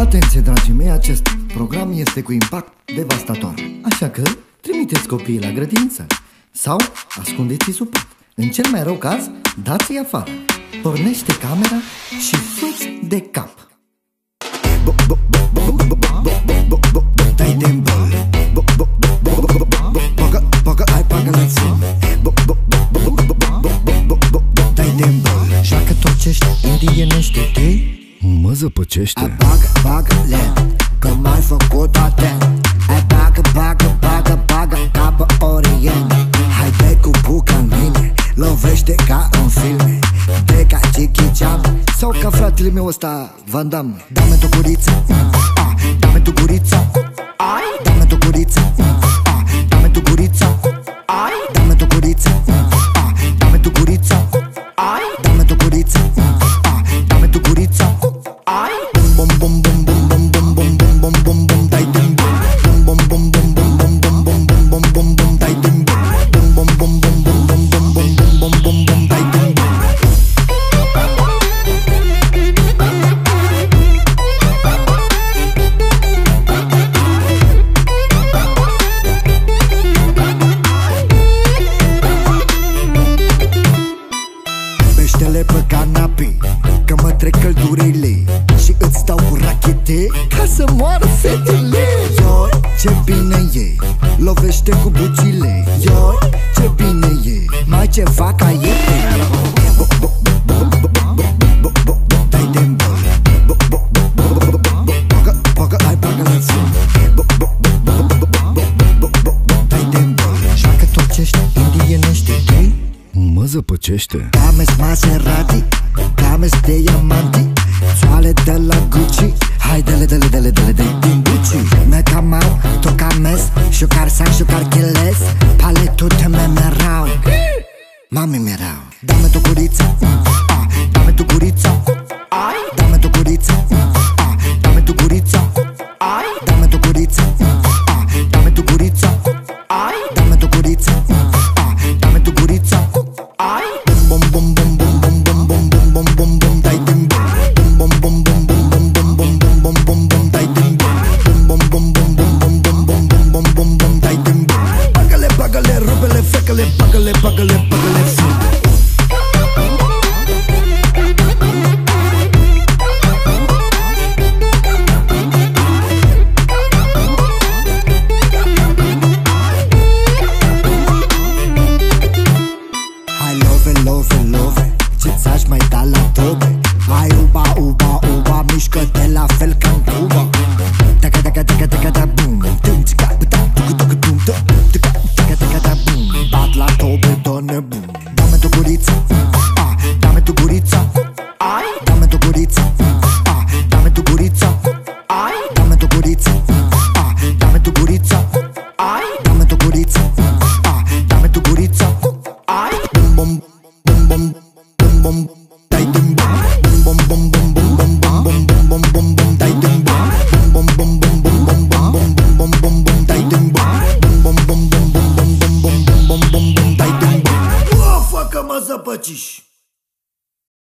Atenție, dragii mei, acest program este cu impact devastator. Așa că trimiteți copiii la grădiniță sau ascundeți-i sub pat. În cel mai rău caz, dați-i afară. Pornește camera și fă-ți de cap. Dai de-n bol, bagă, hai bagă-l-ți. Dai de-n bol, joacă turcești, indienești, ok? Mă zăpăcește. Bagă-le, că m-ai făcut atent. Hai bagă, capă orient. Hai dai cu buca în mine, lovește ca în filme. De ca Jackie Chan sau ca fratele meu ăsta Van Damme. Dă-mi tu guriță, dă-mi tu guriță, dă-mi tu guriță, dă-mi tu guriță, dă-mi tu guriță, dă-mi tu guriță, dă-mi tu guriță, dă-mi tu guriță. Bum bum bum bum bum bum bum bum bum bum bum dai dim bum bum bum bum bum bum bum bum bum bum bum bum dai dim bum bum bum bum bum bum bum bum bum bum bum dai dim. Peștele pe canapee, că mă trec căldurile și îți dau cu rachete ca să moară fetele. Ioi, ce bine e, lovește cu bucile. Ioi, ce bine e, mai ceva ca iete. Dai de-n bol, bagă, hai bagă-l-ți. Dai de-n bol, joacă turcești, indienești, ok? Mă zăpăcește. Cames Maserati, cames diamanti, țoale de la Gucci. Hai dele din Gucci. Meca mau, tu cames, șucar sang, șucar cheles. Paletul te memerau, mami merau. Dă-mi tu guriță, dă-mi tu guriță, dă-mi tu guriță, dă-mi tu guriță, dă-mi tu guriță, dă-mi tu guriță, dă-mi tu guriță, dă-mi tu guriță. Bum bum bum bum bum bum bum bum bum bum bum dai dim bum bum bum bum bum bum bum bum bum bum bum bum dai dim bum bum bum bum bum bum bum bum bum bum bum bum dai dim. Bagă-le, rupele, fecăle, bagă-le, fi. Love, ce-ți-aș mai da la tobe. Hai uba, mișcă-te la fel ca în Cuba. Taca, bum, tum, țica, puta, tucu,